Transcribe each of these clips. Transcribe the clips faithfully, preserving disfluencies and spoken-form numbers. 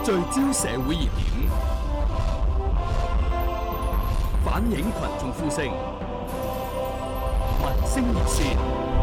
聚焦社會熱點，反映群眾呼聲，民聲熱線。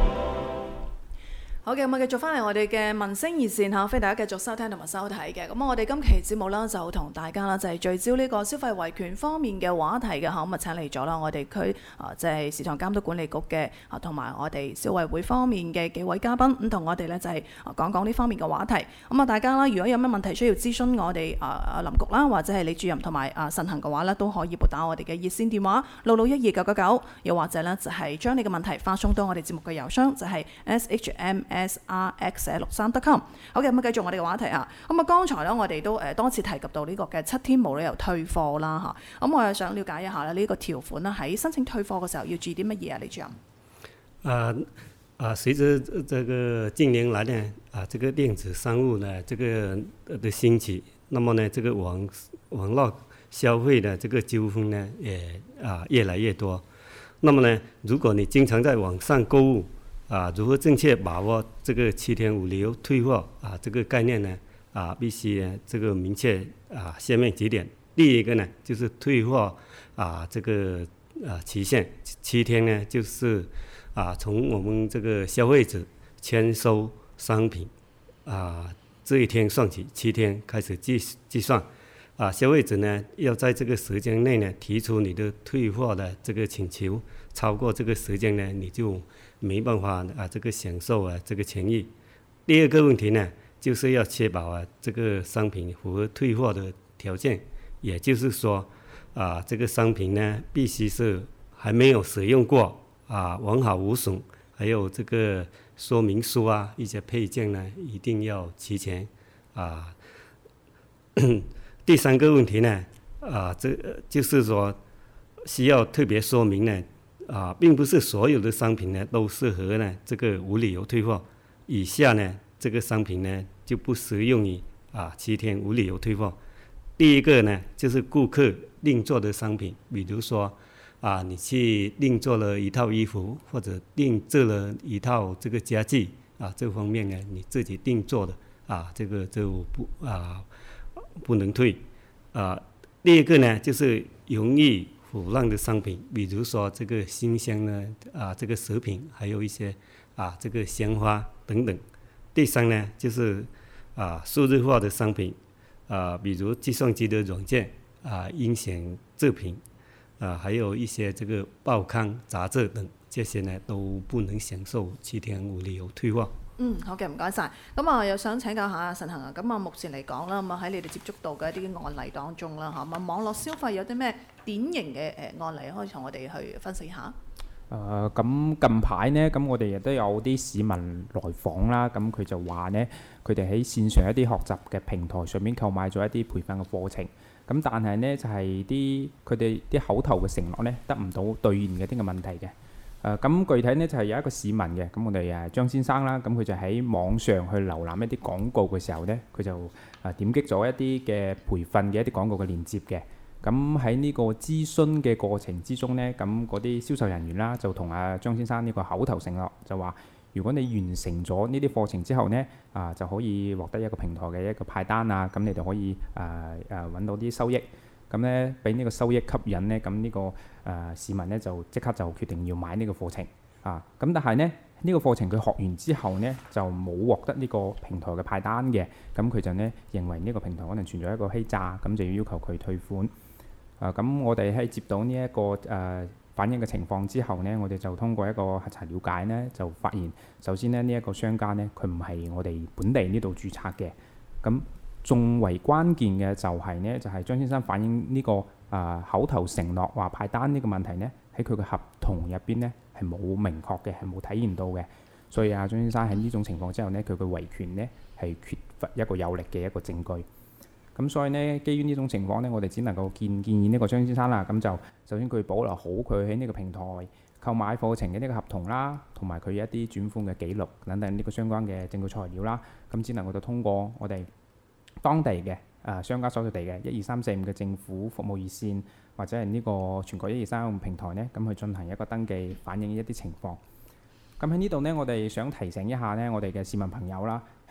好嘅，咁啊，繼續翻嚟我哋嘅民聲熱線嚇，歡迎大家繼續收聽同埋收睇嘅。咁我哋今期節目啦，就同大家啦，就係聚焦呢個消費維權方面嘅話題嘅嚇。咁啊，請嚟咗啦，我哋區啊，即係市場監督管理局嘅啊，同埋我哋消委會方面嘅幾位嘉賓，咁同我哋咧就係講講呢方面嘅話題。咁啊，大家啦，如果有咩問題需要諮詢我哋啊林局啦，或者係李主任同埋啊慎恒嘅話咧，都可以撥打我哋嘅熱線電話六六一二九九九，又或者咧就係將你嘅問題發送到我哋節目嘅郵箱，就係 s h m s r x 六三 dot com。好嘅，咁啊，繼續我哋嘅話題啊。咁啊，剛才咧我哋都誒多次提及到呢個嘅七天無理由退貨啦嚇。咁我又想了解一下咧，呢個條款啦，喺申請退貨嘅時候要注意啲乜嘢啊？李主任？ 啊啊，隨着這個近年來呢，啊，這個電子商務呢，這個的興起，那麼呢，這個網網絡消費的這個糾紛呢，也啊越來越多。那麼呢，如果你經常在網上購物，啊，如何正確把握這個七天無理由退貨啊這個概念呢？啊，必須呢這個明確啊下面幾點。第一個呢，就是退貨啊這個啊期限七天呢，就是啊從我們這個消費者簽收商品啊這一天算起，七天開始計計算。啊，消費者呢要在這個時間內呢提出你的退貨的這個請求，超過這個時間呢，你就沒辦法啊這個享受啊這個權益。第二個問題呢，就是要確保啊這個商品符合退貨的條件，也就是說啊這個商品呢必須是還沒有使用過啊完好無損，還有這個說明書啊一些配件呢一定要齊全啊。第三個問題呢，啊，這就是說需要特別說明呢，啊，並不是所有的商品呢都適合呢這個無理由退貨。以下呢，這個商品呢就不適用於啊七天無理由退貨。第一個呢，就是顧客另做的商品，比如說啊，你去另做了一套衣服，或者另做了一套這個家具啊，這方面呢你自己定做的啊，這個就不啊。不能退，啊，第二個呢，就是容易腐爛的商品，比如說這個新鮮的啊，這個食品，還有一些啊，這個鮮花等等。第三呢，就是啊，數字化的商品，啊，比如計算機的軟件啊，音響製品啊，還有一些這個報刊雜誌等，這些呢都不能享受七天無理由退貨。 嗯，好嘅，唔該晒。咁啊，又想請教下慎恒啊。咁啊，目前嚟講啦，咁啊喺你哋接觸到嘅一啲案例當中啦，嚇，咁網絡消費有啲咩典型嘅誒案例可以同我哋去分析下？ 誒、呃，咁近排呢，咁我哋亦都有啲市民來訪啦，咁佢就話呢，佢哋喺線上一啲學習嘅平台上面購買咗一啲培訓嘅課程，咁但係呢，就係啲佢哋啲口頭嘅承諾呢，得唔到兌現嘅啲嘅問題嘅。誒咁、呃、具體呢就係、是、有一個市民嘅，咁我哋誒張先生啦，咁佢就喺網上去瀏覽一啲廣告嘅時候呢，佢就誒點擊咗一啲嘅培訓嘅一啲廣告嘅鏈接嘅。咁喺呢個諮詢嘅過程之中呢，咁嗰啲銷售人員啦就同阿張先生呢個口頭承諾，就話如果你完成咗呢啲課程之後呢，啊就可以獲得一個平台嘅一個派單啊，咁你就可以誒誒揾到啲收益。咁咧，俾呢個收益吸引呢，咁呢、呢個誒、呃、市民呢，就即刻就決定要買呢個課程啊！咁但係呢，呢、呢個課程佢學完之後呢，就冇獲得呢個平台嘅派單嘅，咁佢就呢認為呢個平台可能存在一個欺詐，咁就要要求佢退款。啊！咁我哋喺接到呢、呢、一個誒、呃、反映嘅情況之後呢，我哋就通過一個核查了解呢，就發現首先呢，呢、呢、一個商家呢，佢唔係我哋本地呢度註冊嘅，咁。仲為關鍵嘅就係呢，就係、是、張先生反映呢、這個啊、呃、口頭承諾話派單呢個問題呢，喺佢嘅合同入邊呢係冇明確嘅，係冇體現到嘅。所以啊，張先生喺呢種情況之後呢，佢嘅維權呢係缺乏一個有力嘅一個證據。咁所以呢，基於呢種情況呢，我哋只能夠建建議呢個張先生啦，咁就首先佢保留好佢喺呢個平台購買課程嘅呢個合同啦，同埋佢一啲轉款嘅記錄等等呢個相關嘅證據材料啦，咁只能夠就通過我哋當地嘅誒商家所在地嘅一二三四五嘅政府服務熱線，或者係呢個全國一二三五平台呢，咁去進行一個登記，反映一啲情況。咁喺呢度呢，我哋想提醒一下呢，我哋嘅市民朋友啦，喺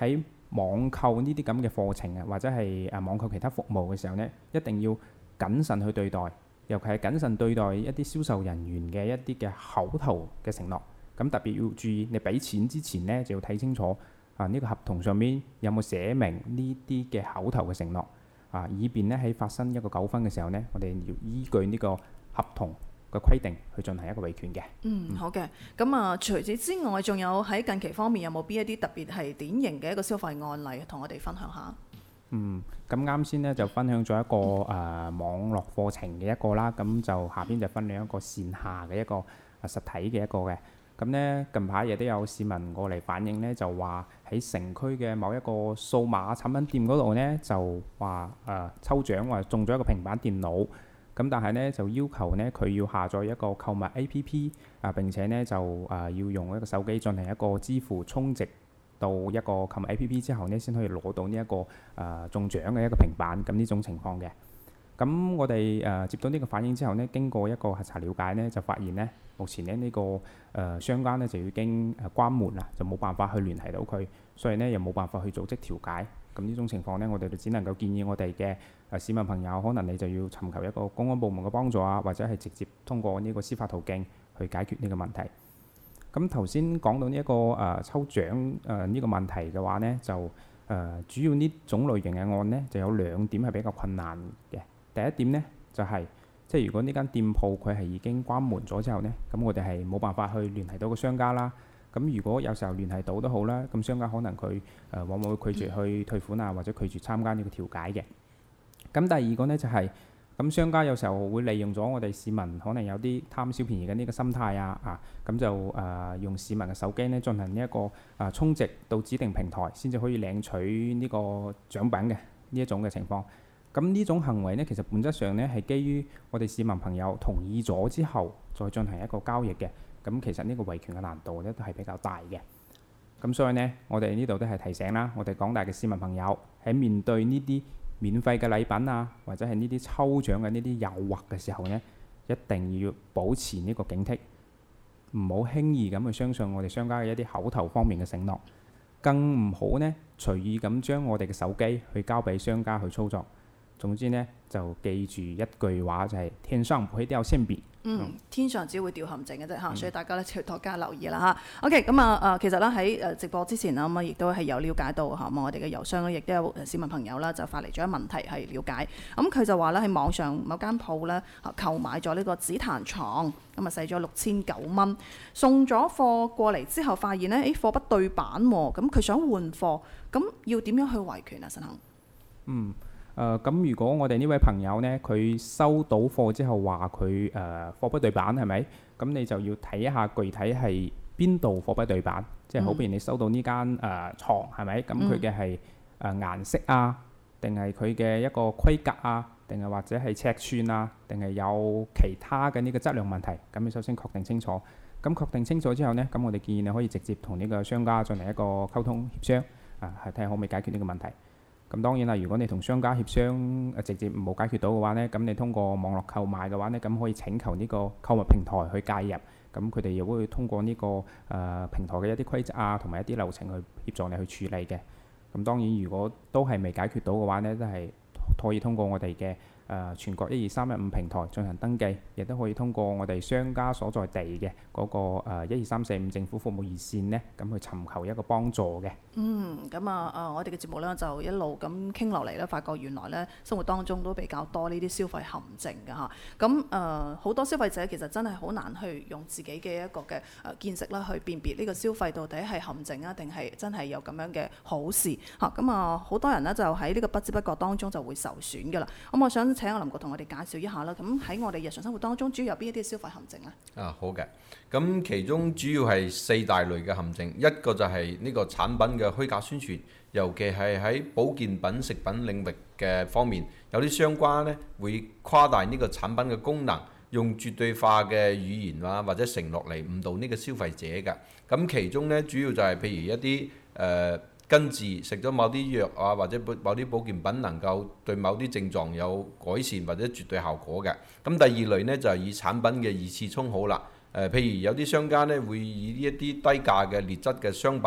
網購呢啲咁嘅課程啊，或者係誒網購其他服務嘅時候呢，一定要謹慎去對待，尤其係謹慎對待一啲銷售人員嘅一啲嘅口頭嘅承諾。咁特別要注意，你俾錢之前呢，就要睇清楚啊呢個合同上面有冇寫明呢啲嘅口頭嘅承諾啊，以便呢喺發生一個糾紛嘅時候呢，我哋要依據呢個合同嘅規定去進行一個維權嘅。 嗯，好嘅。咁啊，除此之外，仲有喺近期方面有冇邊一啲特別係典型嘅一個消費案例，同我哋分享下？ 嗯，咁啱先呢，就分享咗一個誒、呃、網絡課程嘅一個啦，咁就下邊就分享一個線下嘅一個啊實體嘅一個嘅。咁呢，近排亦都有市民過嚟反映呢，就話喺城區嘅某一個數碼產品店嗰度呢，就話誒、呃、抽獎話中咗一個平板電腦。咁但係咧就要求咧佢要下載一個購物 A P P 啊，並且咧就誒、呃、要用一個手機進行一個支付充值到一個購物 A P P 之後咧，先可以攞到呢、這、一個誒、呃、中獎嘅一個平板。咁呢種情況嘅，咁我哋誒、呃、接到呢個反應之後咧，經過一個核查了解咧，就發現咧目前咧呢、這個誒、呃、商家咧就已經誒關門啦，就冇辦法去聯繫到佢，所以咧又冇辦法去組織調解。咁呢種情況呢，我哋就只能夠建議我哋嘅誒市民朋友，可能你就要尋求一個公安部門嘅幫助啊，或者係直接通過呢個司法途徑去解決呢個問題。咁頭先講到呢、這、一個誒、呃、抽獎誒呢、呃這個問題嘅話呢，就誒、呃、主要呢種類型嘅案呢，就有兩點係比較困難嘅。第一點呢，就係、是、即係如果呢間店鋪佢係已經關門咗之後呢，咁我哋係冇辦法去聯繫到個商家啦。咁如果有時候聯繫到都好啦，咁商家可能佢誒、呃、往往會拒絕去退款啊，或者拒絕參加呢個調解嘅。咁第二個呢，就係、是、咁商家有時候會利用咗我哋市民可能有啲貪小便宜嘅呢個心態啊，啊咁就誒、呃、用市民嘅手機呢進行呢一個啊充值到指定平台先至可以領取呢個獎品嘅呢一種嘅情況。咁呢種行為呢，其實本質上呢係基於我哋市民朋友同意咗之後再進行一個交易嘅。咁其實呢個維權嘅難度咧都係比較大嘅，咁所以呢，我哋呢度都係提醒啦，我哋廣大嘅市民朋友喺面對呢啲免費嘅禮品啊，或者係呢啲抽獎嘅呢啲誘惑嘅時候呢，一定要保持呢個警惕，唔好輕易咁去相信我哋商家嘅一啲口頭方面嘅承諾，更唔好呢隨意咁將我哋嘅手機去交俾商家去操作。總之呢，就記住一句話就係、是、天上不會掉餡餅。 嗯，天上只會掉陷阱嘅啫嚇，所以大家咧要多加留意啦嚇。OK，咁啊誒，其實咧喺誒直播之前啊，咁啊亦都係有了解到嚇，咁我哋嘅郵箱咧亦都有市民朋友啦，就發嚟咗一問題係了解。咁佢就話咧喺網上某間鋪咧嚇購買咗呢個紫檀床，咁啊使咗六千九蚊，送咗貨過嚟之後，發現咧誒貨不對版喎，咁佢想換貨，咁要點樣去維權啊？陳恒？ 嗯。誒咁、呃，如果我哋呢位朋友呢，佢收到貨之後話佢誒貨不對版係咪？咁你就要睇一下具體係邊度貨不對版，即係好譬如你收到呢間誒牀係咪？咁佢嘅係誒顏色啊，定係佢嘅一個規格啊，定係或者係尺寸啊，定係有其他嘅呢個質量問題？咁你首先確定清楚。咁確定清楚之後呢，咁我哋建議你可以直接同呢個商家進行一個溝通協商，啊係睇下可唔可以解決呢個問題。咁當然啦，如果你同商家協商直接冇解決到嘅話呢，咁你通過網絡購買嘅話呢，咁可以請求呢個購物平台去介入，咁佢哋又會通過呢、這個誒、呃、平台嘅一啲規則啊，同埋一啲流程去協助你去處理嘅。咁當然，如果都係未解決到嘅話呢，都係可以通過我哋嘅誒全國一二三一五平台進行登記，亦都可以通過我哋商家所在地嘅嗰個一二三四五政府服務熱線呢，咁去尋求一個幫助嘅。 嗯，咁啊誒，我哋嘅節目呢，就一路咁傾落嚟咧，發覺原來呢生活當中都比較多呢啲消費陷阱㗎嚇。咁誒好多消費者其實真係好難去用自己嘅一個嘅誒見識啦，去辨別呢個消費到底係陷阱啊，定係真係有咁樣嘅好事嚇。咁啊，好多人呢，就喺呢個不知不覺當中就會受損㗎啦。咁我想請阿林國同我哋介紹一下啦。咁喺我哋日常生活當中，主要有邊一啲消費陷阱呢？ 啊，好嘅。咁其中主要係四大類嘅陷阱，一個就係呢個產品嘅虛假宣傳，尤其係喺保健品、食品領域嘅方面，有啲商家呢會誇大呢個產品嘅功能，用絕對化嘅語言啊或者承諾嚟誤導呢個消費者嘅。咁其中呢，主要就係譬如一啲誒。呃根治食咗某啲藥啊，或者某啲保健品能夠對某啲症狀有改善或者絕對效果嘅。咁第二類呢，就係以產品嘅二次充好啦。誒、呃，譬如有啲商家呢會以一啲低價嘅劣質嘅商品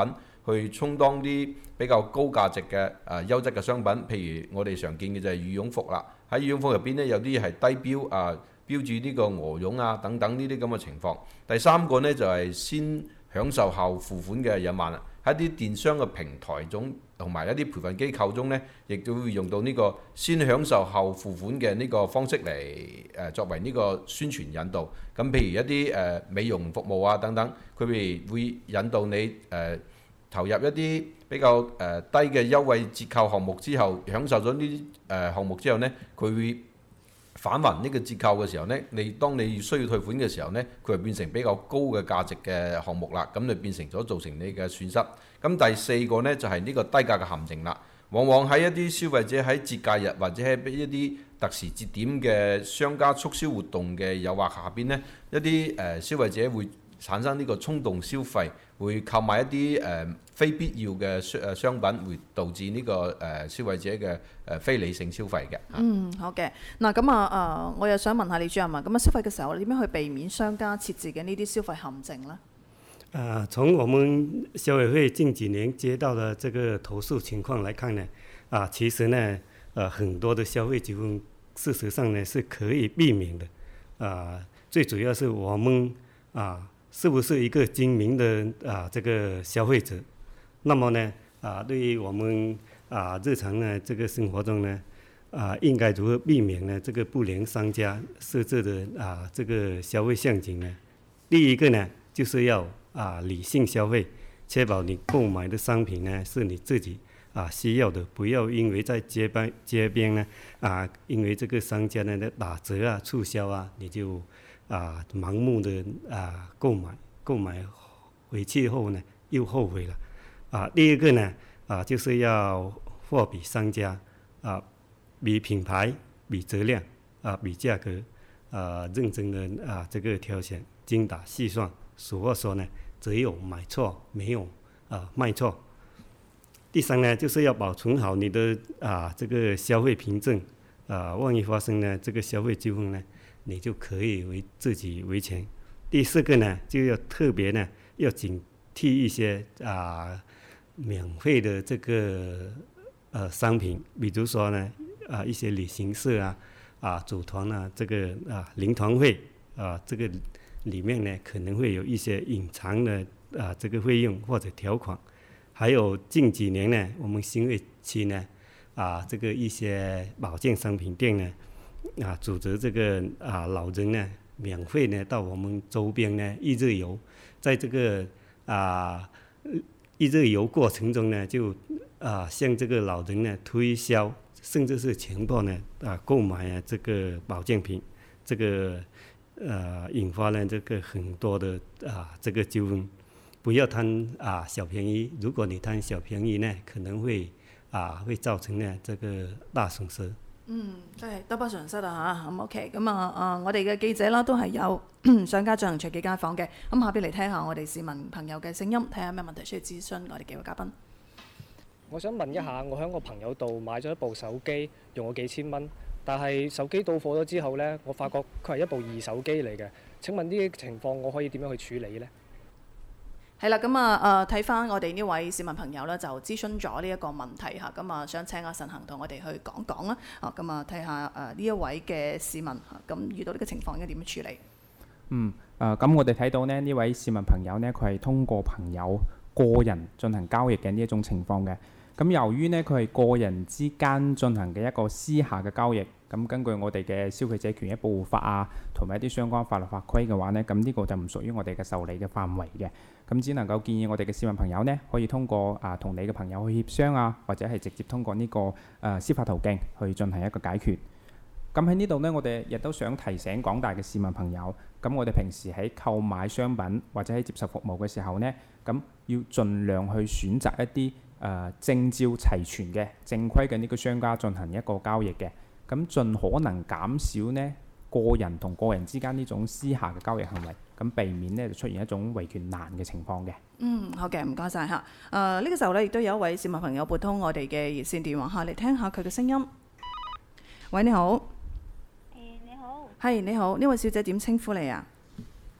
去充當啲比較高價值嘅誒、呃、優質嘅商品。譬如我哋常見嘅就係羽絨服啦，喺羽絨服入邊呢，有啲係低標啊、呃，標注呢個鵝絨啊等等呢啲咁嘅情況。第三個呢，就係、是、先享受後付款嘅隱患啦。喺啲電商嘅平台中，同埋一啲培訓機構中呢，亦都會用到呢個先享受後付款嘅呢個方式嚟誒、呃、作為呢個宣傳引導。咁譬如一啲誒、呃、美容服務啊等等，佢譬如會引導你誒、呃、投入一啲比較誒、呃、低嘅優惠折扣項目之後，享受咗呢啲誒項目之後呢，佢會返還呢個折扣嘅時候呢，你當你需要退款嘅時候呢，佢就變成比較高嘅價值嘅項目啦，咁就變成咗造成你嘅損失。咁第四個呢，就係、是、呢個低價嘅陷阱啦。往往喺一啲消費者喺節假日或者喺一啲特時節點嘅商家促銷活動嘅誘惑下邊呢，一啲誒、呃、消費者會產生呢個衝動消費，會購買一啲誒、呃、非必要嘅商商品，會導致呢、這個誒、呃、消費者嘅誒、呃、非理性消費嘅。 嗯，好嘅。嗱咁啊誒，我又想問下李主任啊，咁啊消費嘅時候，你點樣去避免商家設置嘅呢啲消費陷阱呢？ 啊，從我們消委會近幾年接到的這個投訴情況來看呢，啊，其實呢，呃，很多的消費糾紛，事實上呢是可以避免的。啊，最主要是我們啊，是不是一個精明的啊這個消費者？那麼呢，啊，對於我們啊日常呢這個生活中呢，啊，應該如何避免呢這個不良商家設置的啊這個消費陷阱呢？第一個呢，就是要啊，理性消費，確保你購買的商品呢是你自己啊需要的，不要因為在街邊街邊呢啊，因為這個商家呢的打折啊、促銷啊，你就啊盲目的啊購買，購買回去後呢又後悔了。啊，第二個呢啊就是要貨比商家啊，比品牌、比質量啊、比價格啊，認真的啊這個挑選，精打細算。俗話說呢，只有買錯，沒有啊賣錯。第三呢，就是要保存好你的啊這個消費憑證啊，萬一發生呢這個消費糾紛呢，你就可以為自己維權。第四個呢，就要特別呢要警惕一些啊免費的這個呃商品，比如說呢啊一些旅行社啊啊組團啊這個啊零團費啊這個。裡面呢可能會有一些隱藏的啊這個費用或者條款，還有近幾年呢，我們新會區呢啊這個一些保健商品店呢啊組織這個啊老人呢免費呢到我們周邊呢一日遊，在這個啊一日遊過程中呢就啊向這個老人呢推銷，甚至是強迫呢啊購買啊這個保健品，這個。呃，引發呢這個很多的啊這個糾紛，不要貪啊小便宜。如果你貪小便宜呢，可能會啊會造成呢這個大損失。嗯， 真係得不償失啊嚇。咁 OK，咁啊啊，我哋嘅記者啦都係有上家進行隨機街訪嘅。咁下邊嚟聽下我哋市民朋友嘅聲音，睇下咩問題需要諮詢我哋幾位嘉賓。 我想問一下，我喺我朋友度買咗一部手機，用咗幾千蚊。但係手機到貨咗之後呢，我發覺佢係一部二手機嚟嘅。請問呢啲情況我可以點樣去處理呢？ 係啦，咁啊誒睇翻我哋呢位市民朋友呢，就諮詢咗呢一個問題嚇，咁啊想請阿慎恒同我哋去講講啦。啊，咁啊睇下誒呢一位嘅市民嚇，咁遇到呢個情況應該點樣處理？ 嗯誒，咁、呃、我哋睇到呢呢位市民朋友呢，佢係通過朋友個人進行交易嘅呢一種情況嘅。咁由於呢，佢係個人之間進行嘅一個私下嘅交易，咁根據我哋嘅消費者權益保護法啊，同埋一啲相關法律法規嘅話呢，咁呢個就唔屬於我哋嘅受理嘅範圍嘅，咁只能夠建議我哋嘅市民朋友呢，可以通過啊同你嘅朋友去協商啊，或者係直接通過呢、這個誒、呃、司法途徑去進行一個解決。咁喺呢度呢，我哋亦都想提醒廣大嘅市民朋友，咁我哋平時喺購買商品或者喺接受服務嘅時候呢，咁要盡量去選擇一啲誒、呃、證照齊全嘅正規嘅呢個商家進行一個交易嘅，咁盡可能減少呢個人同個人之間呢種私下嘅交易行為，咁避免呢就出現一種維權難嘅情況嘅。 嗯，好嘅，唔該晒嚇。誒、呃、呢、這個時候呢，亦都有一位市民朋友撥通我哋嘅熱線電話嚇嚟聽下佢嘅聲音。喂，你好。 誒，你好。 係你好，呢位小姐點稱呼你啊？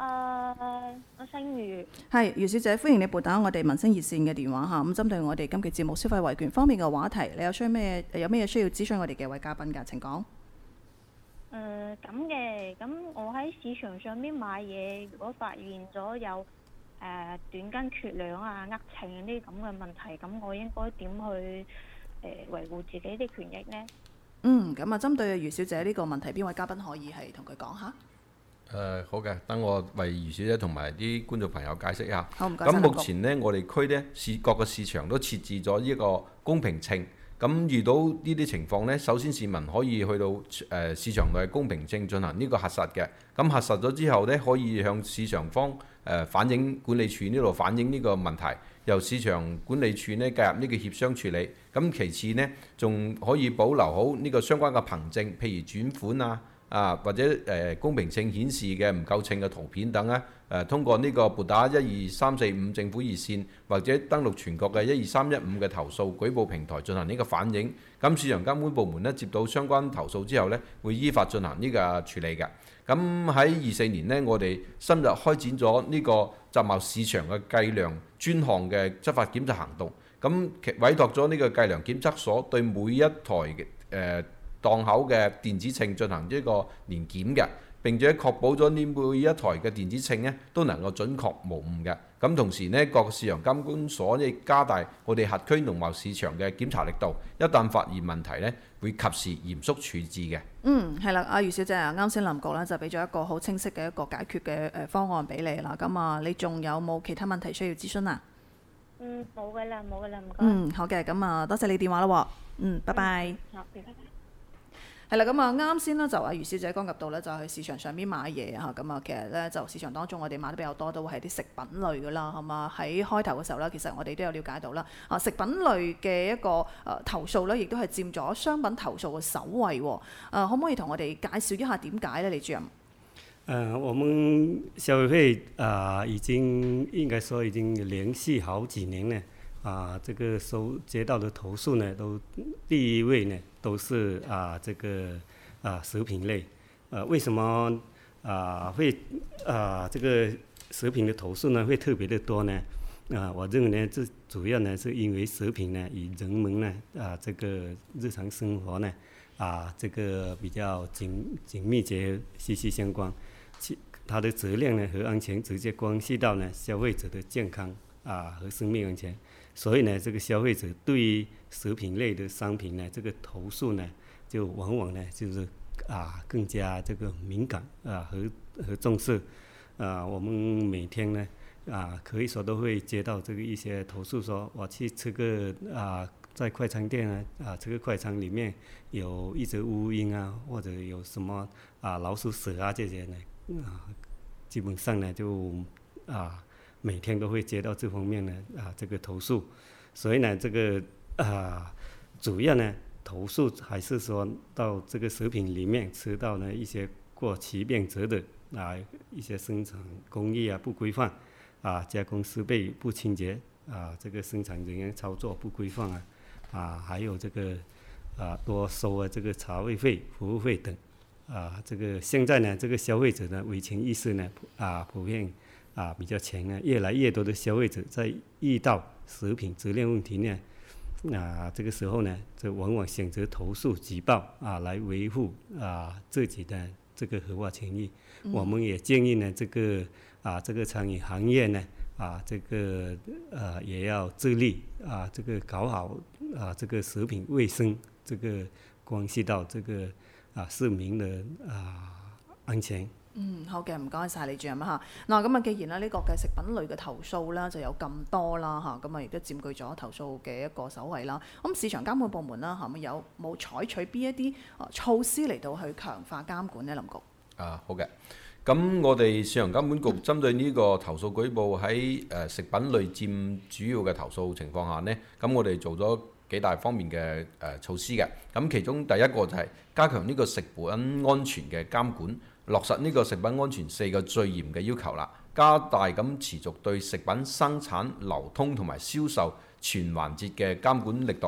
誒，我姓余。 係余小姐，歡迎你撥打我哋民生熱線嘅電話嚇。咁針對我哋今期節目消費維權方面嘅話題，你有需咩有咩需要諮詢我哋嘅位嘉賓㗎？請講。 誒咁嘅，咁我喺市場上面買嘢，如果發現咗有誒、呃、短斤缺兩啊、呃秤呢啲咁嘅問題，咁我應該點去誒、呃、維護自己啲權益呢？ 嗯，咁啊，針對余小姐呢個問題，邊位嘉賓可以係同佢講下？ 誒、呃、好嘅，等我為余小姐同埋啲觀眾朋友解釋一下。 好，唔該。 咁目前呢，我哋區呢市各個市場都設置咗呢個公平秤。咁遇到呢啲情況呢，首先市民可以去到誒、呃、市場內公平秤進行呢個核實嘅。咁核實咗之後呢，可以向市場方誒、呃、反映管理處呢度反映呢個問題，由市場管理處呢介入呢個協商處理。咁其次呢，仲可以保留好呢個相關嘅憑證，譬如轉款啊。啊，或者誒、呃、公平秤顯示嘅唔夠稱嘅圖片等咧，誒、呃、通過呢個撥打一二三四五政府熱線，或者登錄全國嘅一二三一五嘅投訴舉報平台進行呢個反映。咁市場監管部門咧接到相關投訴之後咧，會依法進行呢個處理嘅。咁喺二四年呢，我哋深入開展咗呢個集貿市場嘅計量專項嘅執法檢查行動。咁委託咗呢個計量檢測所對每一台嘅誒、呃檔口嘅電子秤進行一個年檢嘅，並且確保咗呢每一台嘅電子秤呢都能夠準確無誤嘅。咁同時呢，各市場監管所亦加大我哋轄區農貿市場嘅檢查力度，一旦發現問題呢，會及時嚴肅處置嘅。 嗯，係啦，阿余小姐啊，啱先林局咧就俾咗一個好清晰嘅一個解決嘅誒方案俾你啦。咁啊，你仲有冇其他問題需要諮詢啊？ 嗯，冇嘅啦，冇嘅啦，唔該。 嗯，好嘅，咁啊，多謝你電話啦喎。嗯，拜拜。 好，拜拜。 係啦，咁啊啱先咧就阿余小姐剛及到咧就去市場上邊買嘢嚇，咁啊其實咧就市場當中我哋買得比較多都會係啲食品類噶啦，係嘛？喺開頭嘅時候咧，其實我哋都有了解到啦，啊食品類嘅一個誒、呃、投訴咧，亦都係佔咗商品投訴嘅首位喎。誒可唔可以同我哋介紹一下點解咧，李主任？ 呃，我們消委會啊、呃，已經應該說已經連續好幾年呢，啊、呃，這個收接到的投訴呢，都第一位呢都是啊、呃，這個啊、呃、食品類，呃，為什麼啊、呃、會啊、呃、這個食品的投訴呢會特別的多呢？啊、呃，我認為呢，這主要呢是因為食品呢與人們呢啊、呃、這個日常生活呢啊、呃、這個比較緊緊密結合、息息相關。其它的質量呢和安全直接關係到呢消費者的健康啊和生命安全，所以呢這個消費者對於食品類的商品呢這個投訴呢就往往呢就是啊更加這個敏感啊和和重視啊。我們每天呢啊可以說都會接到這個一些投訴，說我去吃個啊在快餐店啊啊這個快餐裡面有一隻烏蠅啊，或者有什麼啊老鼠屎啊這些呢。啊，基本上呢就啊每天都會接到這方面的啊這個投訴，所以呢這個啊主要呢投訴還是說到這個食品裡面吃到呢一些過期變質的啊一些生產工藝啊不規範啊，加工設備不清潔啊，這個生產人員操作不規範啊啊，還有這個啊多收啊這個茶位費服務費等。啊，這個現在呢，這個消費者的維權意識呢，啊，普遍啊比較強呢，越來越多的消費者在遇到食品質量問題呢，啊，這個時候呢，就往往選擇投訴舉報啊，來維護啊自己的這個合法權益。嗯、我們也建議呢，這個啊，這個餐飲行業呢，啊，這個啊也要致力啊，這個搞好啊，這個食品衛生，這個關係到這個。啊，市民嘅啊安全。 嗯，好嘅，唔該晒李主任啊嚇。嗱，咁啊，既然咧呢個嘅食品類嘅投訴咧就有咁多啦嚇，咁啊亦都佔據咗投訴嘅一個首位啦。咁市場監管部門啦，係咪有冇採取邊一啲啊措施嚟到去強化監管呢？林局？ 啊，好嘅。咁我哋市場監管局針對呢個投訴舉報喺誒食品類佔主要嘅投訴情況下呢，咁我哋做咗幾大方面嘅誒、呃、措施嘅。咁其中第一個就係加強呢個食品安全嘅監管，落實呢個食品安全四個最嚴嘅要求啦，加大咁持續對食品生產、流通同埋銷售全環節嘅監管力度。咁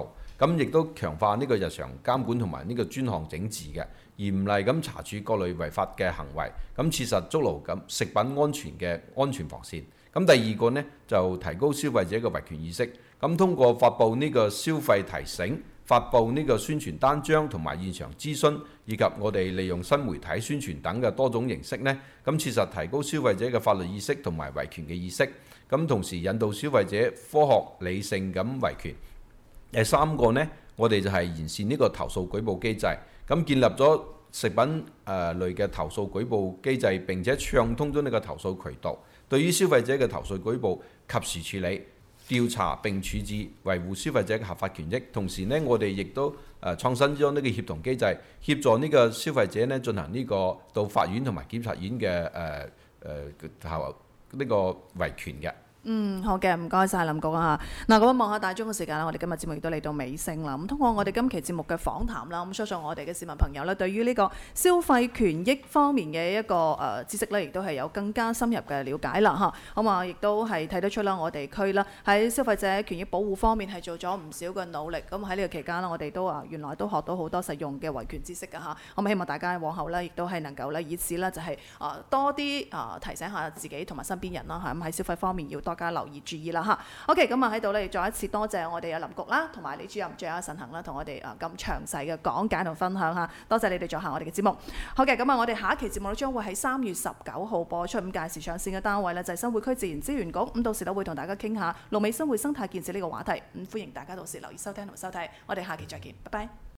咁亦都強化呢個日常監管同埋呢個專項整治嘅，嚴厲咁查處各類違法嘅行為，咁切實築牢咁食品安全嘅安全防線。咁第二個呢，就提高消費者嘅維權意識，咁通過發布呢個消費提醒、發布呢個宣傳單張同埋現場諮詢，以及我哋利用新媒體宣傳等嘅多種形式呢，咁切實提高消費者嘅法律意識同埋維權嘅意識，咁同時引導消費者科學理性咁維權。第三個呢，我哋就係完善呢個投訴舉報機制，咁建立咗食品誒、呃、類嘅投訴舉報機制，並且暢通咗呢個投訴渠道，對於消費者嘅投訴舉報及時處理、調查並處置，維護消費者嘅合法權益。同時呢，我哋亦都誒、呃、創新咗呢個協同機制，協助呢個消費者呢進行呢個到法院同埋檢察院嘅誒誒投呢個維權嘅。 嗯，好嘅，唔該晒林局啊。嗱，咁望下大鐘嘅時間啦，我哋今日節目亦都嚟到尾聲啦。咁通過我哋今期節目嘅訪談啦，咁相信我哋嘅市民朋友咧，對於呢個消費權益方面嘅一個誒、呃、知識咧，亦都係有更加深入嘅了解啦，嚇。咁啊，亦都係睇得出啦，我哋區啦喺消費者權益保護方面係做咗唔少嘅努力。咁喺呢個期間啦，我哋都啊原來都學到好多實用嘅維權知識㗎嚇。咁希望大家往後咧，亦都係能夠咧以此咧就係啊多啲啊提醒下自己同埋身邊人啦嚇。咁喺消費方面要多加留意注意啦嚇。OK， 咁啊喺度咧，再一次多謝我哋嘅林局啦，同埋李主任仲有陳恒啦，同我哋啊咁詳細嘅講解同分享嚇。多謝你哋做下我哋嘅節目。好嘅，咁啊我哋下一期節目咧將會喺三月十九號播出。咁屆時上線嘅單位咧就係新會區自然資源局。咁到時都會同大家傾下龍尾新會生態建設呢個話題。咁歡迎大家到時留意收聽同收睇。我哋下期再見，拜拜。